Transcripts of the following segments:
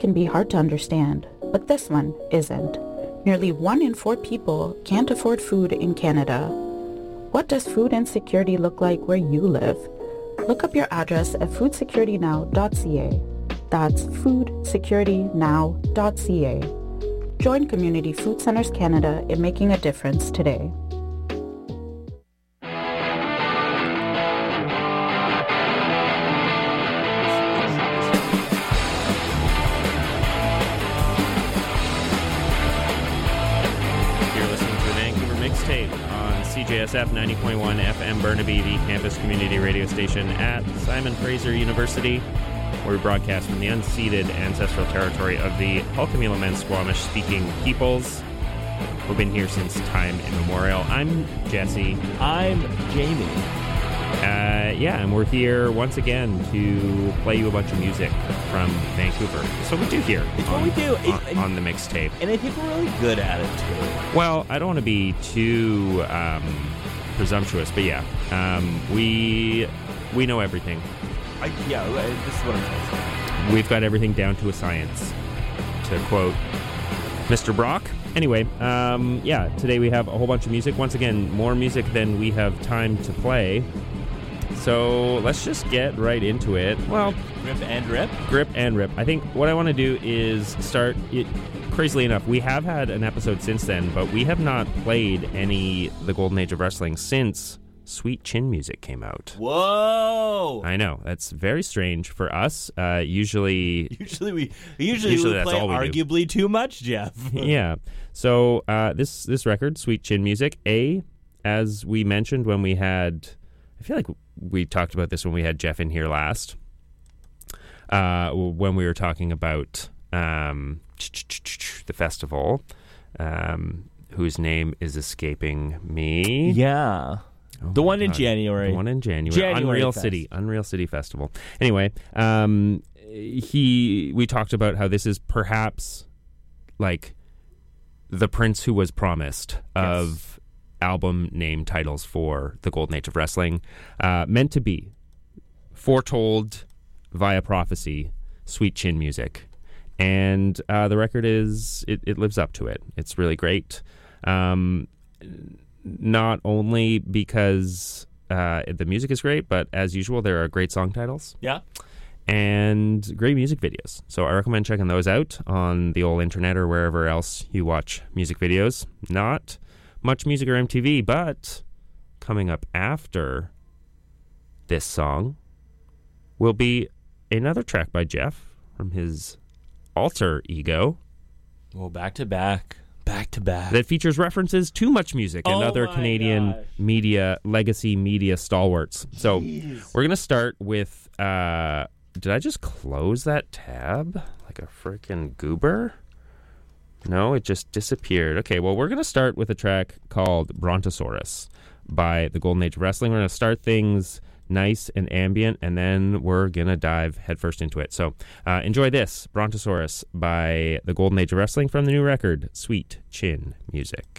can be hard to understand, but this one isn't. Nearly 1 in 4 people can't afford food in Canada. What does food insecurity look like where you live? Look up your address at foodsecuritynow.ca. That's foodsecuritynow.ca. Join Community Food Centres Canada in making a difference today. CJSF 90.1 FM Burnaby, the campus community radio station at Simon Fraser University, where we broadcast from the unceded ancestral territory of the Hul'quami'lem Squamish-speaking peoples who've been here since time immemorial. I'm Jesse. I'm Jamie. And we're here once again to play you a bunch of music from Vancouver. That's what we do here. It's what we do. On the mixtape. And I think we're really good at it, too. Well, I don't want to be too presumptuous, but yeah. We know everything. This is what I'm trying to say. We've got everything down to a science, to quote Mr. Brock. Anyway, today we have a whole bunch of music. Once again, more music than we have time to play. So let's just get right into it. Well, Grip and rip? Grip and rip. I think what I want to do is start it. Crazily enough, we have had an episode since then, but we have not played any The Golden Age of Wrestling since Sweet Chin Music came out. Whoa! I know, that's very strange for us. Usually we that's play all we arguably too much, Jeff. Yeah. So this record, Sweet Chin Music, as we mentioned when we had, I feel like we talked about this when we had Jeff in here last, when we were talking about the festival, whose name is escaping me. Yeah. Oh the one in January. The one in January. Unreal City Festival. Anyway, we talked about how this is perhaps like the Prince who was promised of album name titles for the Golden Age of Wrestling. Meant to be. Foretold via prophecy. Sweet Chin Music. And the record it lives up to it. It's really great. Not only because the music is great, but as usual, there are great song titles. Yeah. And great music videos. So I recommend checking those out on the old internet or wherever else you watch music videos. Not much music or MTV, but coming up after this song will be another track by Jeff from his alter ego. Well, back to back. That features references to Much Music and other Canadian legacy media stalwarts. So we're going to start with, did I just close that tab like a freaking goober? No, it just disappeared. Okay, well, we're going to start with a track called Brontosaurus by the Golden Age of Wrestling. We're going to start things nice and ambient, and then we're going to dive headfirst into it. So enjoy this, Brontosaurus by the Golden Age of Wrestling from the new record, Sweet Chin Music.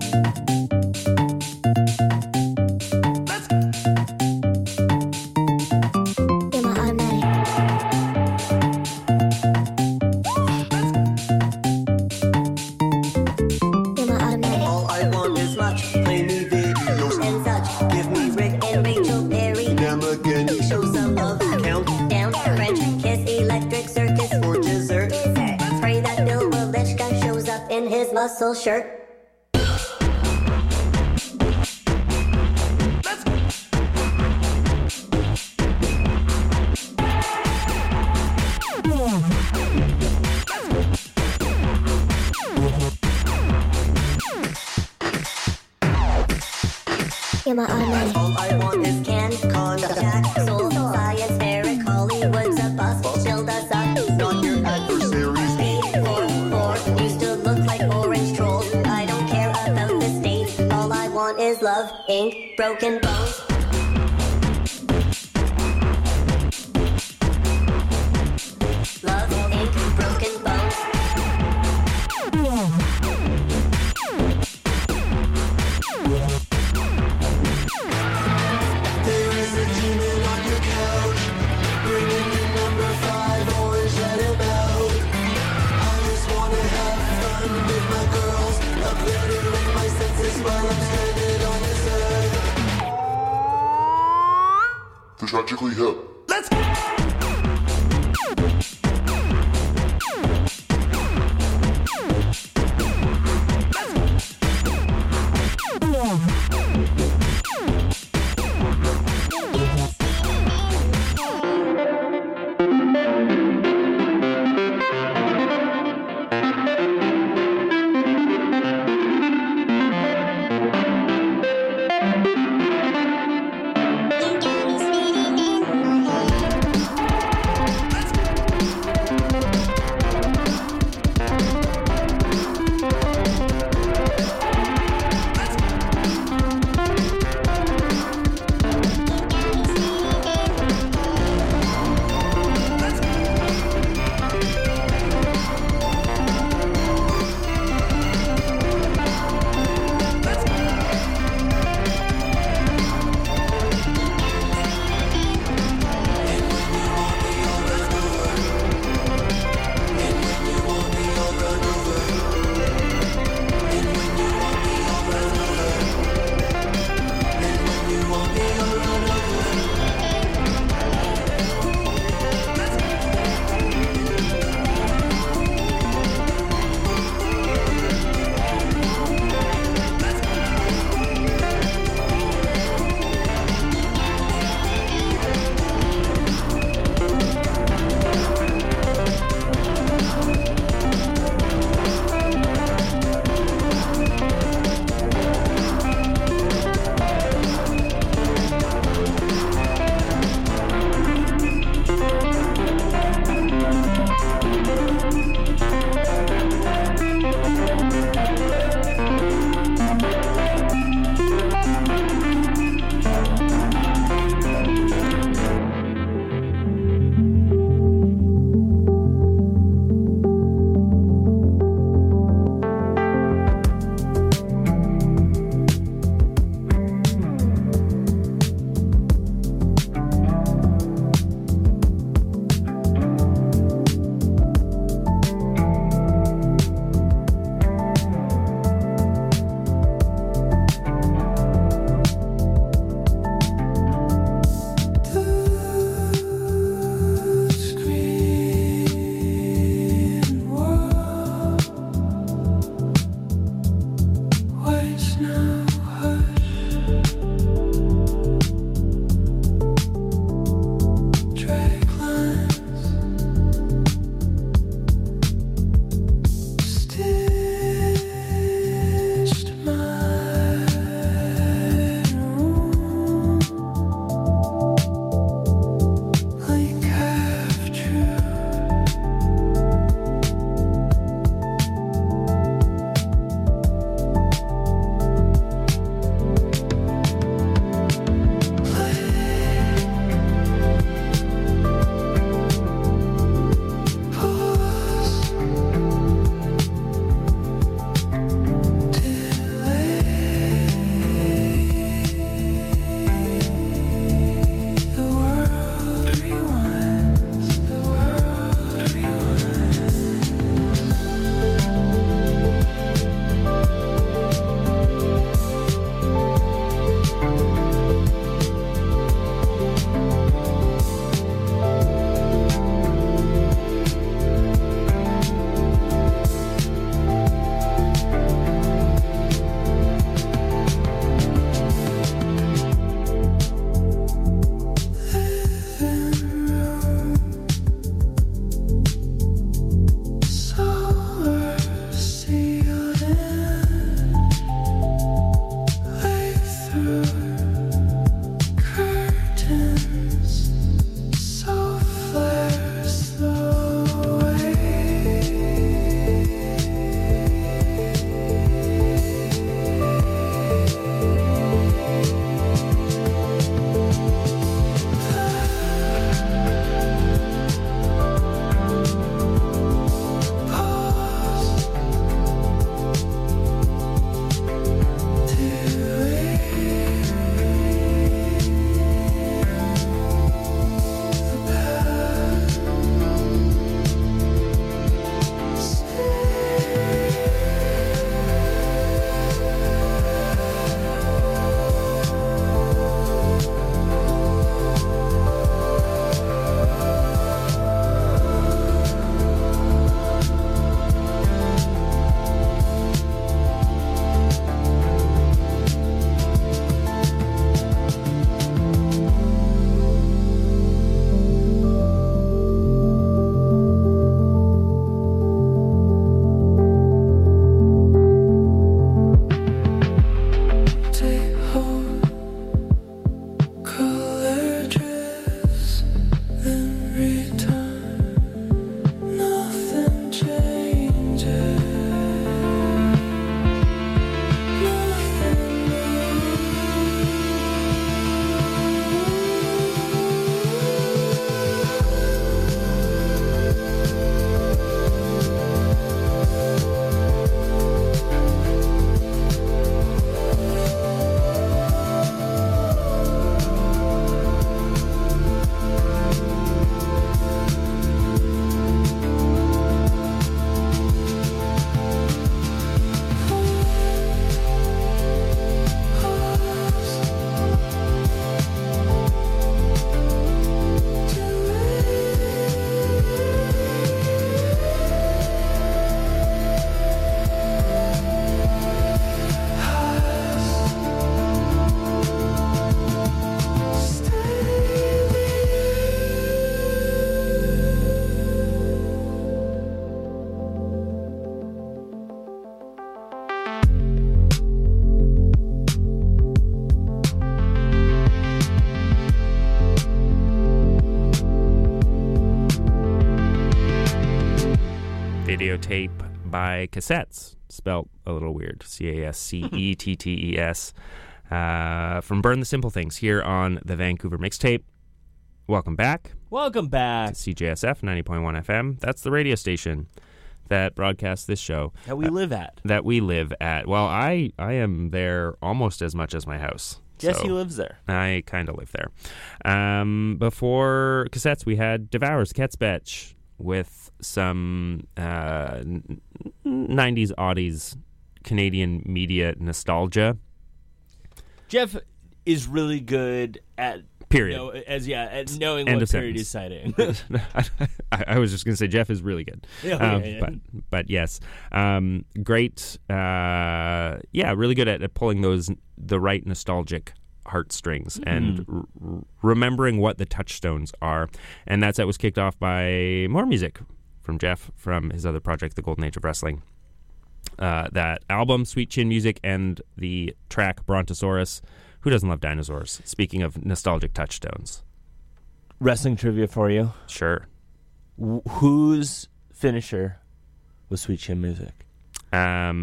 Muscle shirt. All I want is canned contact, soul, science, Eric, Hollywood's a bust, chilled us up, not your adversaries. B44 used to look like orange trolls. I don't care about the state. All I want is love, ink, broken bones. Love, ink, broken bones. Tragically hip. Let's go! Videotape by Cassettes, spelt a little weird, Cascettes, from Burn the Simple Things here on the Vancouver Mixtape. Welcome back. Welcome back. To CJSF 90.1 FM. That's the radio station that broadcasts this show. That we live at. That we live at. Well, I am there almost as much as my house. Yes, So he lives there. I kind of live there. Before Cassettes, we had Devour's Ketzbetch with some 90s, oddies Canadian media nostalgia. Jeff is really good at Period. at knowing End what of period sentence. he's citing. I was just going to say Jeff is really good. Yeah. But yes, great. Really good at pulling the right nostalgic heartstrings and remembering what the touchstones are. And that was kicked off by more music from Jeff from his other project, The Golden Age of Wrestling. That album, Sweet Chin Music, and the track Brontosaurus. Who doesn't love dinosaurs? Speaking of nostalgic touchstones. Wrestling trivia for you. Sure. Whose finisher was Sweet Chin Music? I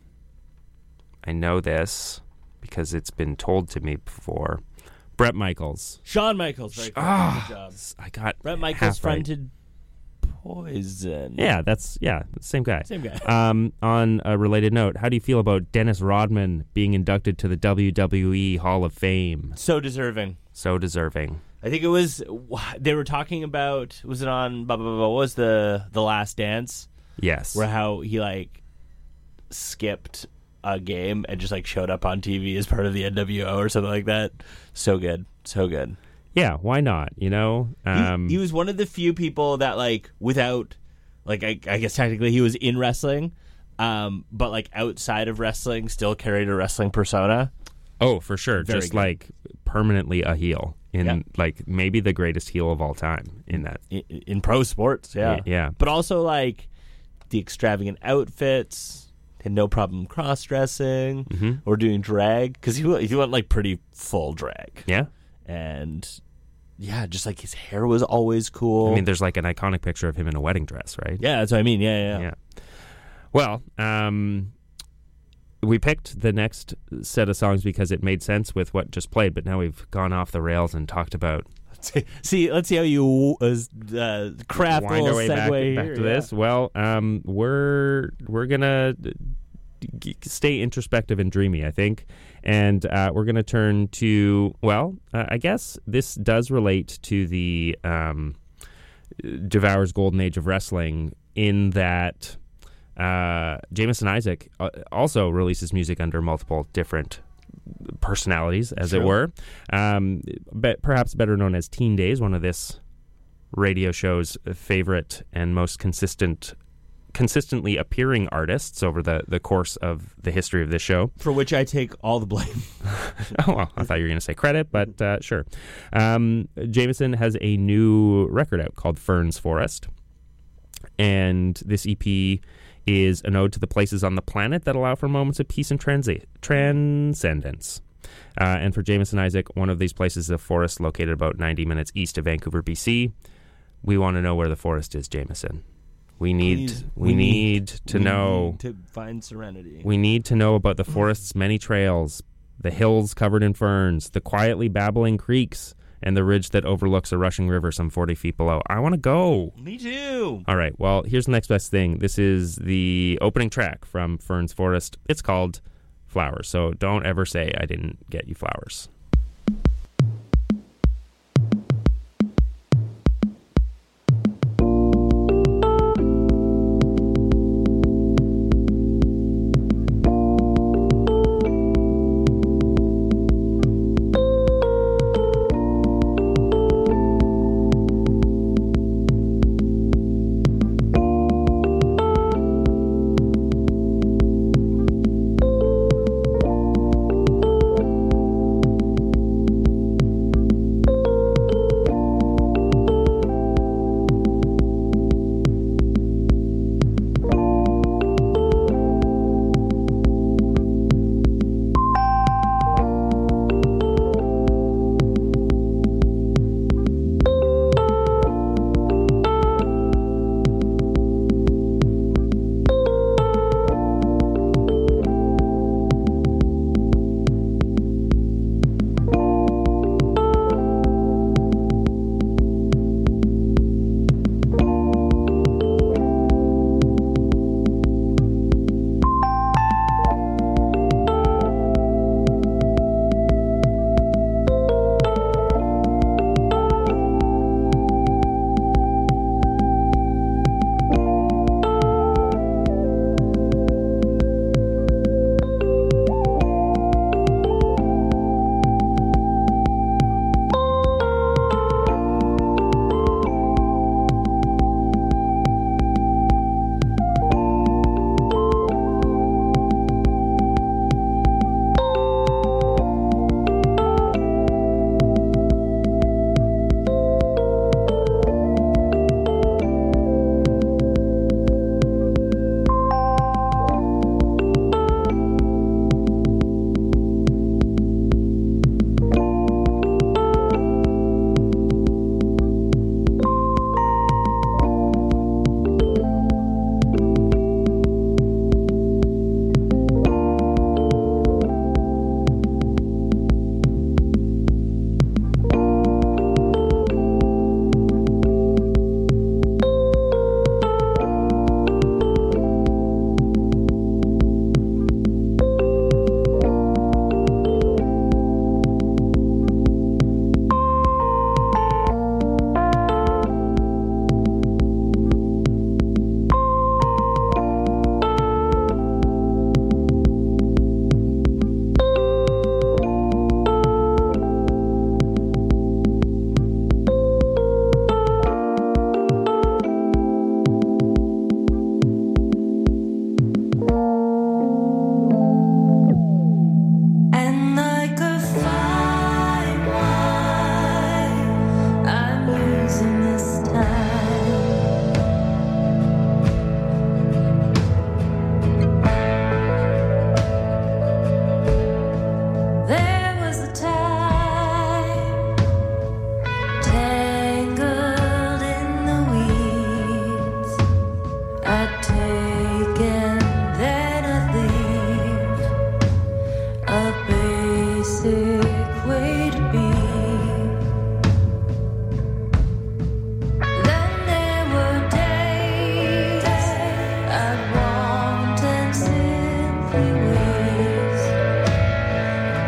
know this because it's been told to me before. Bret Michaels. Shawn Michaels. Very good. Ah, Good job. I got Bret Michaels half right. fronted Poison. Yeah, same guy. Same guy. On a related note, how do you feel about Dennis Rodman being inducted to the WWE Hall of Fame? So deserving. So deserving. I think it was. They were talking about. Was it on? What was the Last Dance? Yes. Where how he skipped a game and just showed up on TV as part of the NWO or something like that. So good. So good. Yeah, why not? You know, He was one of the few people that without I guess technically he was in wrestling, but outside of wrestling still carried a wrestling persona. Oh, for sure. Very Just good. permanently a heel in maybe the greatest heel of all time in that. In pro sports, yeah. Yeah. But also the extravagant outfits, had no problem cross-dressing or doing drag because he went pretty full drag. Yeah. And yeah, just his hair was always cool. I mean, there's an iconic picture of him in a wedding dress, right? Yeah, that's what I mean. Yeah. Well, we picked the next set of songs because it made sense with what just played, but now we've gone off the rails and talked about. Let's see how you craft a wind little our way segue back here, to this. Well, we're gonna stay introspective and dreamy, I think, and we're gonna turn to I guess this does relate to the Devour's Golden Age of Wrestling in that Jamison Isaac also releases music under multiple different personalities, as it were, but perhaps better known as Teen Days, one of this radio show's favorite and most consistently appearing artists over the course of the history of this show. for which I take all the blame. Oh, well, I thought you were going to say credit, but sure. Jamison has a new record out called Fern's Forest, and this EP is an ode to the places on the planet that allow for moments of peace and transcendence. And for Jamison Isaac, one of these places is a forest located about 90 minutes east of Vancouver, BC. We want to know where the forest is, Jamison. We need to know. To find serenity. We need to know about the forest's many trails, the hills covered in ferns, the quietly babbling creeks, and the ridge that overlooks a rushing river some 40 feet below. I want to go. Me too. All right, well, here's the next best thing. This is the opening track from Fern's Forest. It's called Flowers, so don't ever say I didn't get you flowers.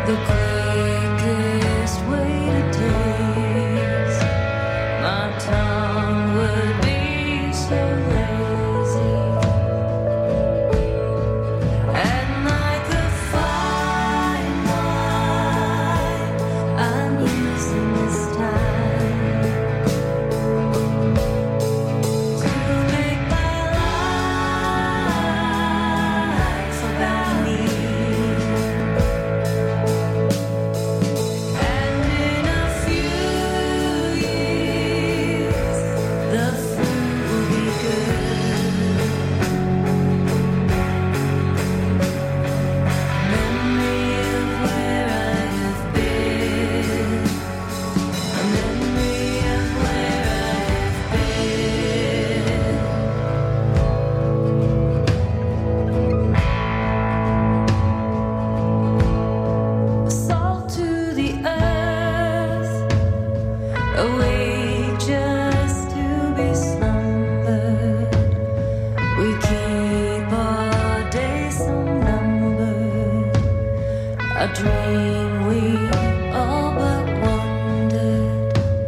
the quickest way to taste my tongue would be so lazy. And like a fine wine, I'm using this time to make my life about me. And in a few years, the food will be good. Memory of where I have been. A memory of where I have been. Salt to the earth, a way just to be slumbered. We keep our days so numbered, a dream we all but wandered.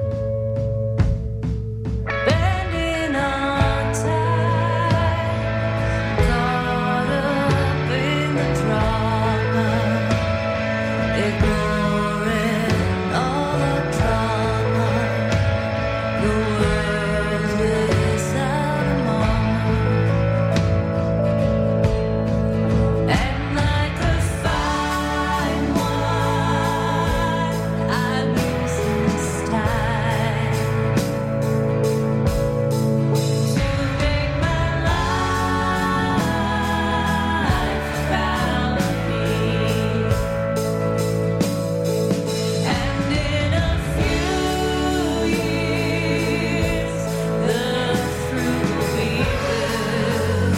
Bending our time, caught up in the drama, ignoring all the drama. The world without a mama. And like a fine wine, I'm using this time to make my life about me. And in a few years, the fruit will be good.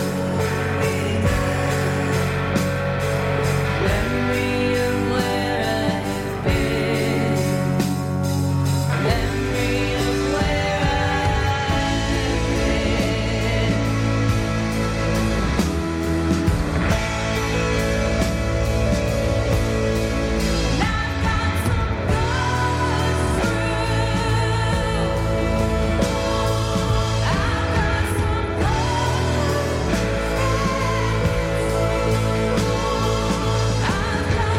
Memory of where I have been. Memory of where I have been. And I've got some good fruit. I've got some good I've got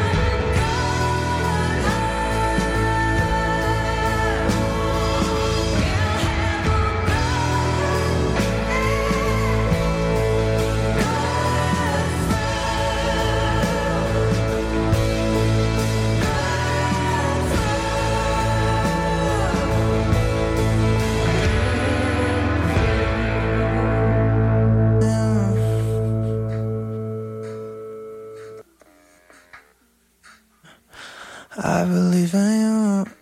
I believe in you.